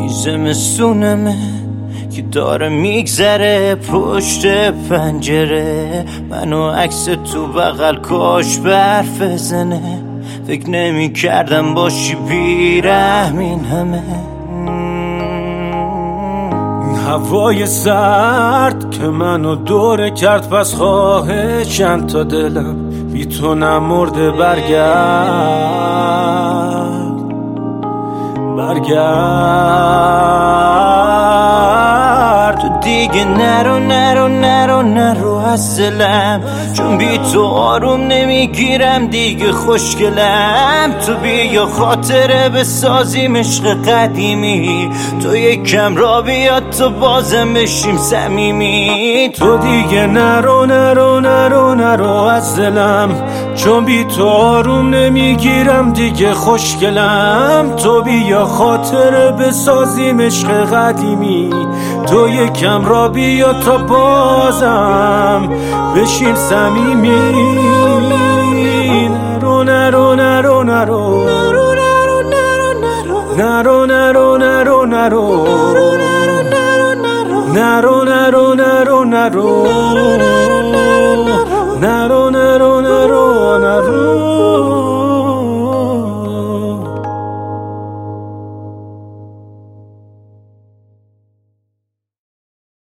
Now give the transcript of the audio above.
زمستونمه که داره میگذره پشت پنجره، منو عکس تو بغل کاش برف بزنه. فکر نمی کردم باشی بیرحم این همه. هوای سرد که منو دوره کرد، پس خواهشم تا دلم بی تو نمرده. برگرد تو دیگه نرو از دلم، چون بی تو آروم نمیگیرم دیگه خوشگلم. تو بیا خاطره بسازیم عشق قدیمی، تو یکم را بیاد تو بازم بشیم صمیمی. تو دیگه نرو از دلم، چون بی تو آروم نمیگیرم دیگه خوشگلم. تو بیا خاطره بسازیم عشق قدیمی، تو یکم را بیا تا بازم بشیم صمیمی. نرو نرو نرو نرو نرو نرو نرو نرو نرو نرو